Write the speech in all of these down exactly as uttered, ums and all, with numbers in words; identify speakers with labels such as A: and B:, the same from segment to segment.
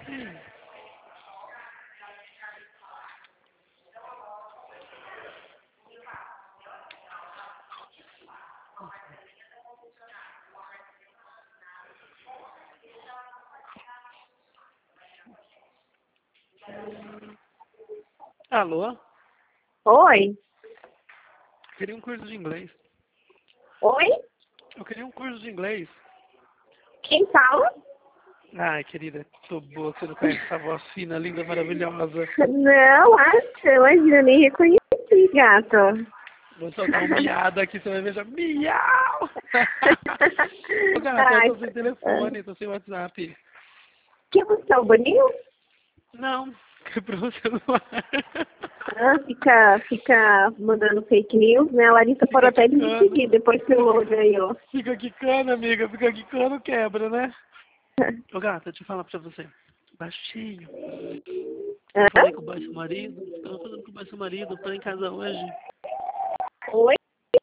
A: Alô?
B: Oi?
A: Queria um curso de inglês.
B: Oi?
A: Eu queria um curso de inglês.
B: Quem fala?
A: Ai, querida, tô boa, você não conhece essa voz fina, linda, maravilhosa.
B: Não, acho, imagina, nem reconheci, gato.
A: Vou soltar um miado aqui, você vai ver já. Miau! Ô, gata, eu
B: Ai,
A: tô sem telefone, tô sem WhatsApp.
B: que você é o Boninho?
A: Não, quebrou o celular.
B: Ah, fica, fica mandando fake news, né? A Larissa
A: Fica
B: pode até me
A: quicando.
B: seguir depois que o load aí, ó.
A: Fica quicando, amiga, fica quicando, quebra, né? Ô, gata, deixa eu falar pra você. Baixinho. Eu
B: Hã?
A: falei com o boy seu marido, tava falando com o boy seu marido pra ir em casa hoje.
B: Oi?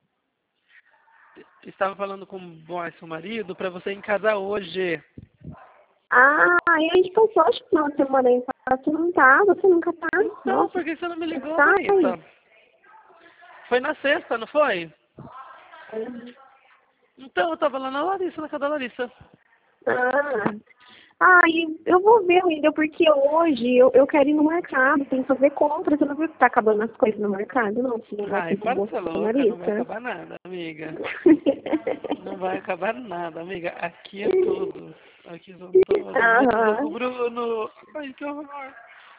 A: Estava falando com o boy seu marido pra você ir em casa hoje.
B: Ah, e a gente passou acho que final de semana aí, você não tá, você nunca tá.
A: Então,
B: Nossa,
A: por que você não me ligou,
B: tá aí.
A: bonita? Foi na sexta, não foi? Então, eu tava lá na Larissa, na casa da Larissa.
B: Ah, ai, eu vou ver ainda, porque hoje eu, eu quero ir no mercado, tem que fazer compras. Você não viu que tá acabando as coisas no mercado, não? Esse negócio
A: Ai,
B: de
A: para de ser louca, não vai
B: bolsonarista.
A: acabar nada, amiga. Não vai acabar nada, amiga. Aqui é tudo. Aqui são todos. Menos eu com o
B: Aham.
A: Bruno. Ai, que horror.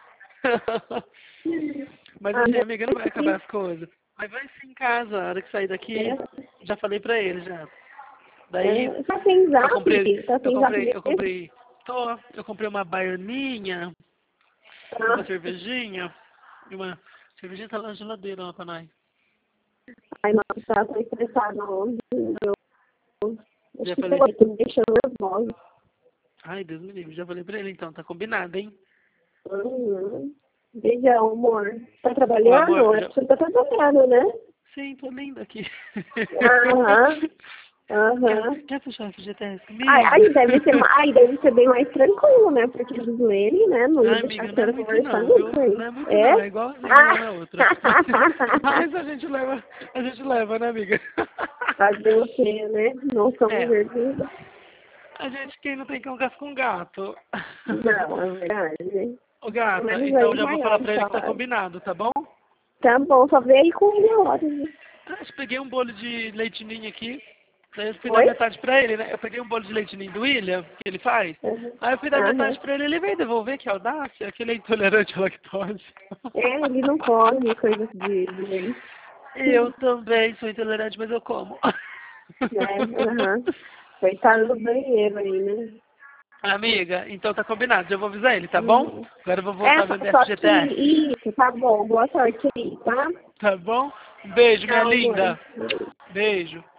A: Mas
B: Ah,
A: assim, amiga, não vai acabar
B: sim.
A: as coisas. Mas vai sim em casa, a hora que sair daqui.
B: É.
A: Já falei pra ele, já. Daí,
B: É. Tá sem
A: eu comprei,
B: zap? Tá
A: eu
B: sem zap
A: comprei, eu
B: mesmo?
A: comprei, tô, eu comprei uma baianinha, uma
B: Ah.
A: cervejinha, e uma cervejinha tá lá na geladeira, lá pra nós.
B: Ai, nossa, tá tão estressada hoje. Eu, acho
A: Já
B: que
A: falei,
B: foi que me deixou nervosa.
A: ai, Deus me livre, já falei pra ele então, tá combinado, hein?
B: Uhum. Beijão, amor. Tá
A: O amor,
B: trabalhando? É
A: já,
B: porque você tá trabalhando, né?
A: sim, tô linda aqui.
B: Aham.
A: quer,
B: Aham.
A: quer fechar F G T S
B: Ai,
A: comigo?
B: aí deve ser, ma- aí deve ser bem mais tranquilo, né? Porque diz ele, né? Não ia
A: Ai,
B: deixar
A: amiga,
B: a
A: não é
B: senhora
A: muito
B: conversar
A: não, viu?
B: nunca aí.
A: Não é muito
B: É?
A: não, é igualzinho lá
B: Ah!
A: na outra. Mas a gente leva, a gente leva, né, amiga?
B: Fazer o quê, né? Não somos
A: É,
B: verduras.
A: a gente, quem não tem cão, gasta com gato.
B: Não, é verdade, né?
A: Ô,
B: Pelo
A: gata,
B: menos
A: então
B: aí
A: já vou falar
B: maior
A: pra ele que tá
B: salário.
A: combinado, tá bom?
B: Tá bom, só vê aí com ele a hora, né?
A: Ah, eu peguei um bolo de leite ninho aqui, daí eu fui dar
B: Oi?
A: metade pra ele, né? Eu peguei um bolo de leite ninho do William, que ele faz,
B: Aham.
A: aí eu fui dar
B: Aham.
A: metade pra ele, ele veio devolver, que audácia, que ele é intolerante à lactose.
B: É, ele não come coisas de, de leite.
A: Eu também sou intolerante, mas eu como.
B: É, aham. Coitado do banheiro aí, né?
A: Amiga, então tá combinado, já vou avisar ele, tá bom?
B: Uhum.
A: Agora eu vou
B: É,
A: voltar a
B: só,
A: vender
B: só que
A: F G T S,
B: isso, tá bom. Boa sorte aí, tá?
A: tá bom? Um beijo, minha
B: Tchau, amor.
A: linda. Beijo.